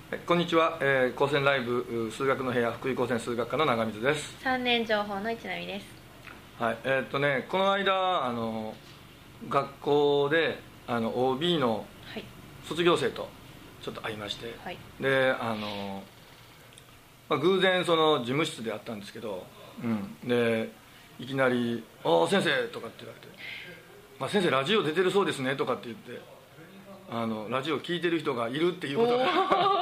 こんにちは、高専ライブ数学の部屋福井高専数学科の長水です。 3年情報の市波です。 はい、この間学校でOB の卒業生とちょっと会いまして、 はい、 で偶然その事務室で会ったんですけど、でいきなり「先生」とかって言われて「先生ラジオ出てるそうですね」とかって言ってラジオ聞いてる人がいるっていうことが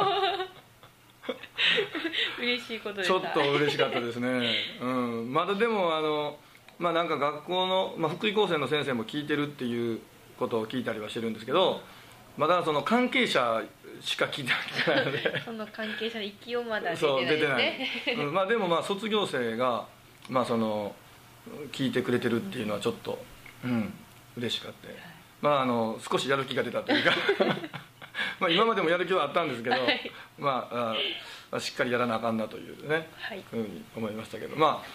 嬉しいことです。 ちょっと嬉しかったですね、まだでもなんか学校の、福井高専の先生も聞いてるっていうことを聞いたりはしてるんですけど、まだその関係者しか聞いてないのでその関係者の息をまだ出てないですね。 でも卒業生がその聞いてくれてるっていうのはちょっと、嬉しかった。少しやる気が出たというか今までもやる気はあったんですけど、しっかりやらなあかんなというね、ふうに思いましたけど、こ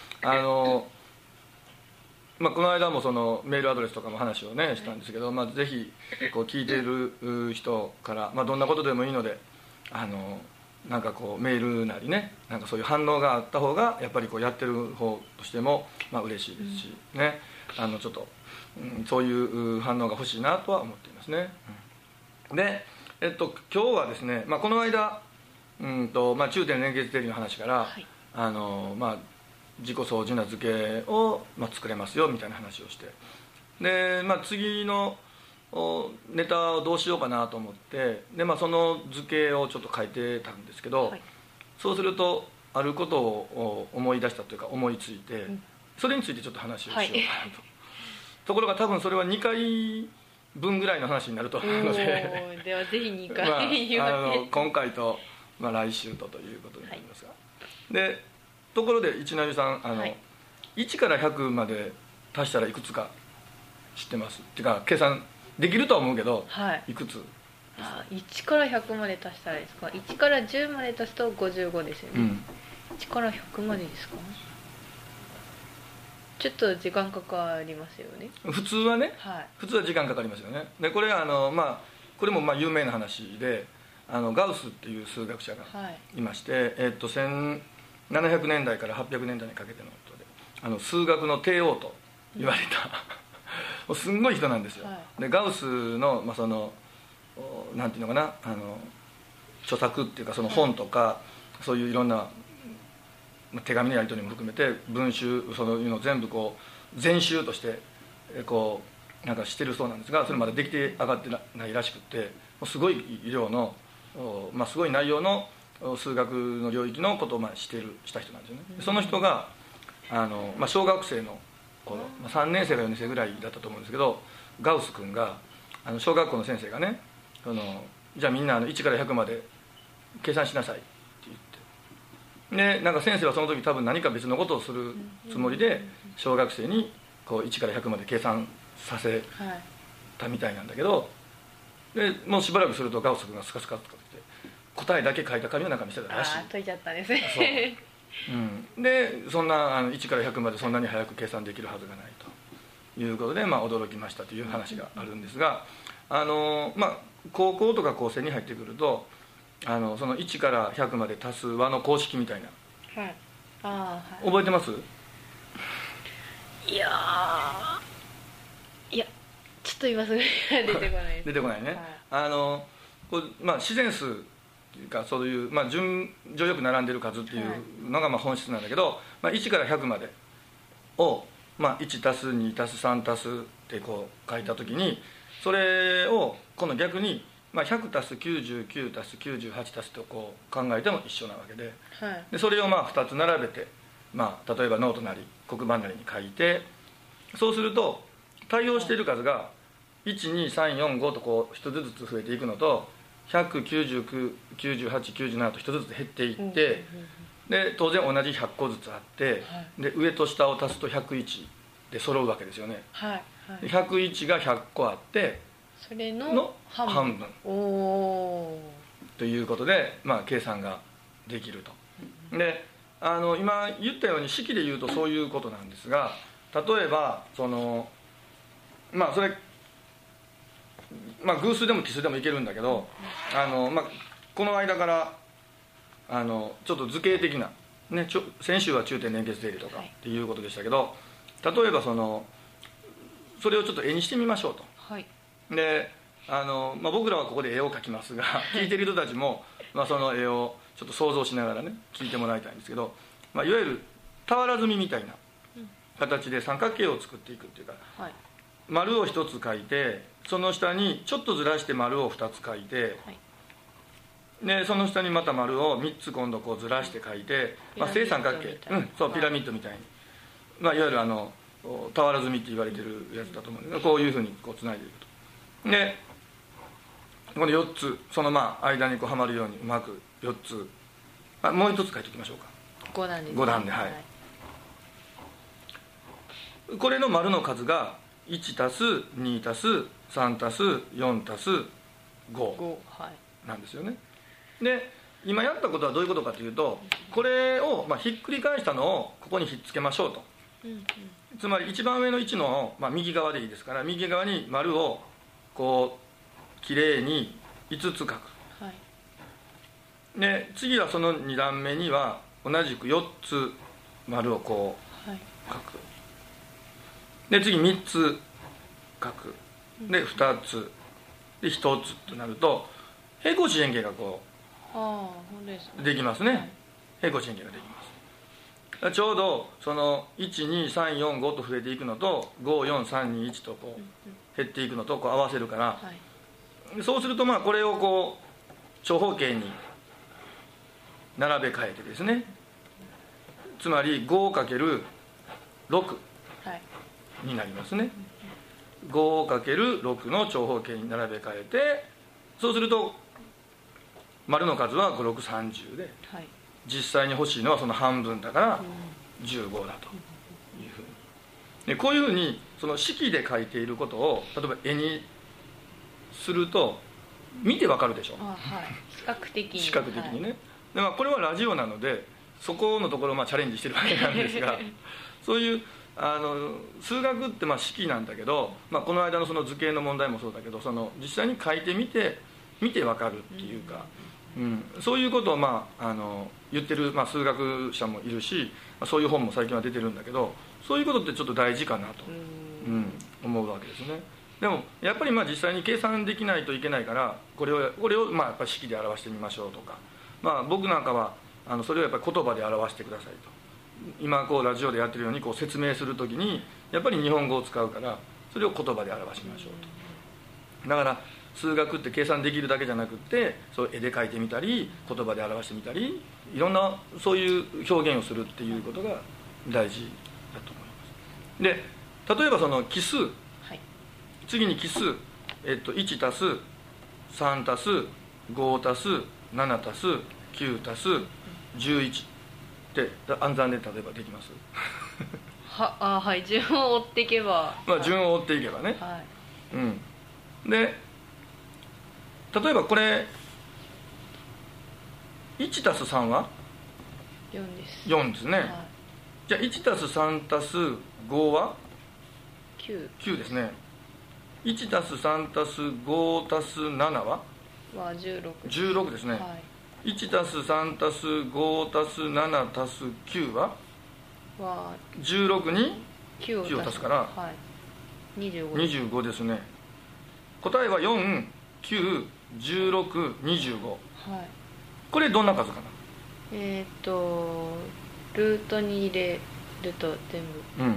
の間もそのメールアドレスとかも話をねしたんですけど、ぜひこう聞いている人から、どんなことでもいいのでなんかこうメールなりね、なんかそういう反応があった方がやっぱりこうやってる方としても嬉しいですしね、ちょっとそういう反応が欲しいなとは思っていますね。で、今日はですね、この間中点連結定理の話から、自己相似な図形を作れますよみたいな話をして、で、次のネタをどうしようかなと思って、で、その図形をちょっと書いてたんですけど、そうするとあることを思い出したというか思いついて、それについてちょっと話をしようかなと、ところが多分それは2回分ぐらいの話になると思うのでではぜひ2回今回と、来週ということになりますが、でところで市波さん1から100まで足したらいくつか知ってますっていうか、計算できるとは思うけど、いくつですか ？1から100まで足したらですか？1から10まで足すと55ですよね、1から100までですか？ちょっと時間かかりますよね。 普通はね、普通は時間かかりますよね。でこれこれも有名な話で、ガウスっていう数学者がいまして、1700年代から800年代にかけてのことで数学の帝王と言われた、すんごい人なんですよ。でガウスの、そのなんていうのかな、著作っていうかその本とか、そういういろんな手紙のやり取りも含めて文集、そういうのを全部こう全集としてこうなんかしてるそうなんですが、それまだできて上がってないらしくて、すごい量のすごい内容の数学の領域のことをした人なんですよね。その人が小学生の頃、3年生か4年生ぐらいだったと思うんですけど、ガウス君が小学校の先生がね、じゃあみんな1から100まで計算しなさいって言って、でなんか先生はその時多分何か別のことをするつもりで小学生にこう1から100まで計算させたみたいなんだけど、でもうしばらくするとガウス君がスカスカとかって答えだけ書いた紙を中見せたらしい。 解いちゃったんですね。 でそんな1から100までそんなに早く計算できるはずがないということで、驚きましたという話があるんですが、高校とか高専に入ってくるとその1から100まで足す和の公式みたいな、覚えてます？ いやちょっと今すぐ出てこないです。 出てこないね、自然数っていうか、そういう、順序よく並んでる数っていうのが本質なんだけど、1から100までを、1たす2たす3たすってこう書いた時に、それを今度逆に、100たす99たす98たすとこう考えても一緒なわけで、でそれを2つ並べて、例えばノートなり黒板なりに書いて、そうすると対応している数が12345とこう1つずつ増えていくのと、100999897と1つずつ減っていって、で当然同じ100個ずつあって、で上と下を足すと101で揃うわけですよね。101が100個あって、 それの半分ということで、計算ができると。で今言ったように式で言うとそういうことなんですが、例えばそれ偶数でも奇数でもいけるんだけど、この間からちょっと図形的な、ね、先週は中点連結定理とかっていうことでしたけど、例えばそれをちょっと絵にしてみましょうと。 はい、 で僕らはここで絵を描きますが聞いてる人たちも、その絵をちょっと想像しながらね聞いてもらいたいんですけど、いわゆる俵積みみたいな形で三角形を作っていくっていうか、 はい、 丸を1つ描いて、その下にちょっとずらして丸を2つ描いて、 はい、 でその下にまた丸を3つ今度こうずらして描いて、正三角形、そうピラミッドみたいに、いわゆる俵積みって言われてるやつだと思うんですけど、こういうふうにこうつないでいくと。でこの4つその間にこうはまるようにうまく4つ、もう1つ書いておきましょうか。 5段です、 5段で、はい、これの丸の数が1足す2足す3足す4足す5なんですよね。で今やったことはどういうことかというと、これをひっくり返したのをここにひっつけましょうと、つまり一番上の1の、右側でいいですから、右側に丸をこうきれいに5つ書く、 はい、 で次はその2段目には同じく4つ丸をこう書く、で次3つ書く、で2つで1つとなると平行四辺形がこうできますね。平行四辺形ができます。ちょうどその12345と増えていくのと54321とこう減っていくのとこう合わせるから、はい、そうするとこれをこう長方形に並べ替えてですね、つまり 5×6 になりますね。 5×6 の長方形に並べ替えて、そうすると丸の数は5630で、はい、実際に欲しいのはその半分だから15だというふうに。でこういうふうにその式で書いていることを例えば絵にすると見てわかるでしょ。 はい、視覚的にね、はい、でこれはラジオなのでそこのところをチャレンジしてるわけなんですがそういう数学って式なんだけど、この間のその図形の問題もそうだけど、その実際に書いてみてわかるっていうか、そういうことを言ってる数学者もいるし、そういう本も最近は出てるんだけど、そういうことってちょっと大事かなと、思うわけですね。でもやっぱり実際に計算できないといけないから、これをやっぱり式で表してみましょうとか、僕なんかはそれをやっぱり言葉で表してくださいと、今こうラジオでやってるようにこう説明するときにやっぱり日本語を使うから、それを言葉で表しましょうと。だから数学って計算できるだけじゃなくって、そう絵で描いてみたり言葉で表してみたり、いろんなそういう表現をするっていうことが大事だと思います。で例えばその奇数、はい、次に奇数、1足す3足す5足す7足す9足す11って暗算で例えばできますはい、順を追っていけば、 順を追っていけばね、 はい、 で例えばこれ1足す3は 4です。 4ですね、はい、じゃあ1足す3足す5は9ですね。1足す3足す5足す7は16ですね、はい、1足す3足す5足す7足す9は16に9を足すから、はい、25ですね。答えは4、9、16、25、はい、これどんな数かな。 ルートに入れると全部、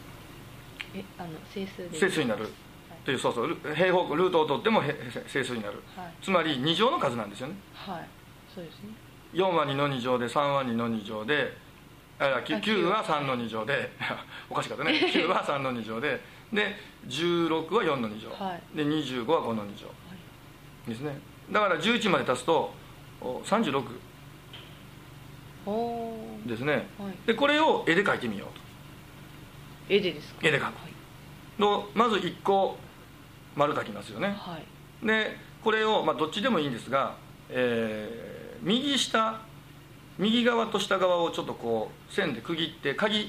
整数になるという、そう平方ルートを取っても整数になる、はい、つまり2乗の数なんですよね。 はい、そうですね。4 は2の2乗で、3は2の2乗で、9は3の2乗でおかしかったね9は3の2乗で、16は4の2乗、はい、で25は5の2乗ですね。だから11まで足すと36ですね、はい、でこれを絵で描いてみようと。 絵でですか。 絵で描く、はい、まず1個丸描きますよね、はい、でこれを、どっちでもいいんですが、右側と下側をちょっとこう線で区切って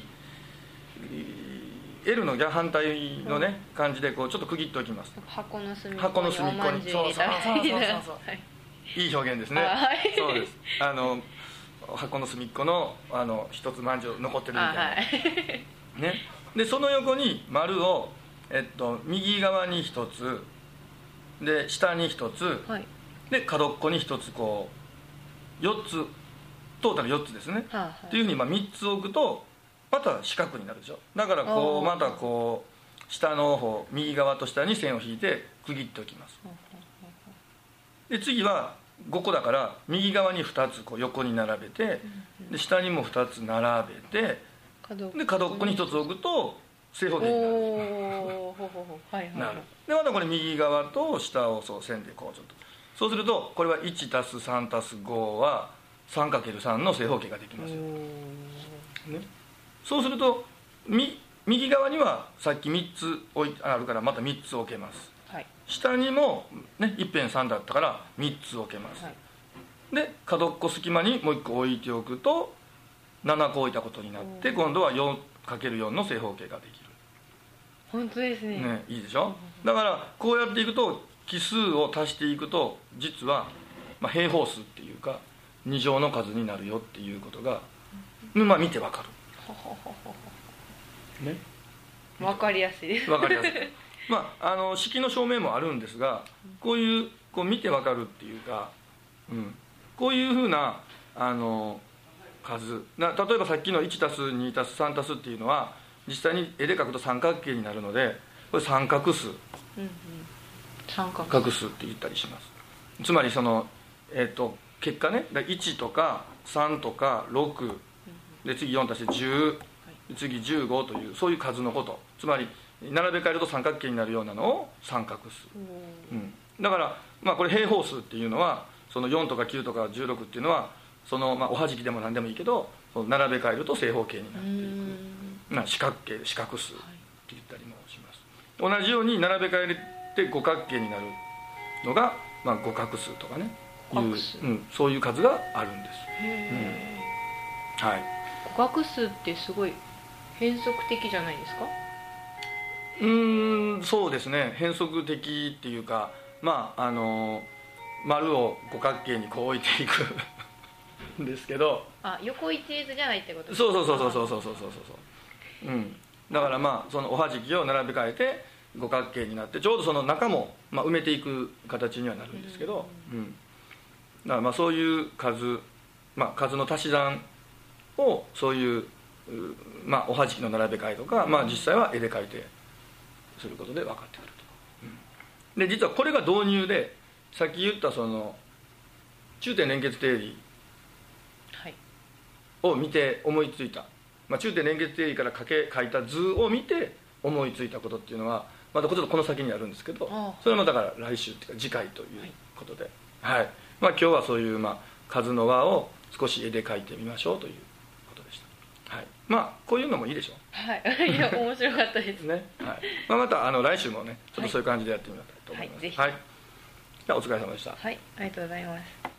、L の反対のね、感じでこうちょっと区切っておきます。 箱の隅っこにそういい表現ですね、はい、そうです。 箱の隅っこの一つまんじゅう残ってるみたいな、 はい、 ね、でその横に丸を、右側に1つで下に1つ、はい、で角っこに1つこう4つトータル4つですね、はい、っていうふうに3つ置くとまた四角になるでしょ。だからこうまたこう下の方右側と下に線を引いて区切っておきます。で次は5個だから右側に2つこう横に並べて、で下にも2つ並べて、で角っこに1つ置くと正方形になる。なる。でまたこれ右側と下をそう線でこうちょっと、そうするとこれは 1+3+5 は 3×3 の正方形ができますよ、ね、そうすると右側にはさっき3つあるからまた3つ置けます、はい、下にも、ね、一辺3だったから3つ置けます、はい、で角っこ隙間にもう1個置いておくと7個置いたことになって今度は 4×4 の正方形ができる。 本当です ね、 いいでしょ。だからこうやっていくと奇数を足していくと実は、平方数っていうか2乗の数になるよっていうことが、見てわかる、ね、 分かりやすいです。 分かりやすい式の証明もあるんですが、こういう見てわかるっていうか、こういうふうな数例えばさっきの 1+2+3+ っていうのは実際に絵で描くと三角形になるのでこれ三角数、三角数って言ったりします。つまりその、結果ね1とか3とか6で次4足して10、次15というそういう数のこと、つまり並べ替えると三角形になるようなのを三角数、だから、これ平方数っていうのはその4とか9とか16っていうのはその、おはじきでも何でもいいけどその並べ替えると正方形になっていく、四角形四角数って言ったりもします。同じように並べ替えて五角形になるのが、五角数とかねそういう数があるんです。はい、 五角数ってすごい変則的じゃないですか？ そうですね、変則的っていうか丸を五角形にこう置いていくんですけど、 横一列じゃないってことですか？そうだからそのおはじきを並べ替えて五角形になってちょうどその中も、埋めていく形にはなるんですけど、だからそういう数、数の足し算をそういう、おはじきの並べ替えとか、実際は絵で描いてすることで分かってくると、で実はこれが導入でさっき言ったその中点連結定理を見て思いついた、中点連結定理から書いた図を見て思いついたことっていうのはまたちょっとこの先にあるんですけど、それはだから来週っていうか次回ということで、今日はそういう数の和を少し絵で描いてみましょうということでした。こういうのもいいでしょう。いや面白かったですね。また来週もねちょっとそういう感じでやってみたいと思います。じゃあお疲れ様でした。 ありがとうございます。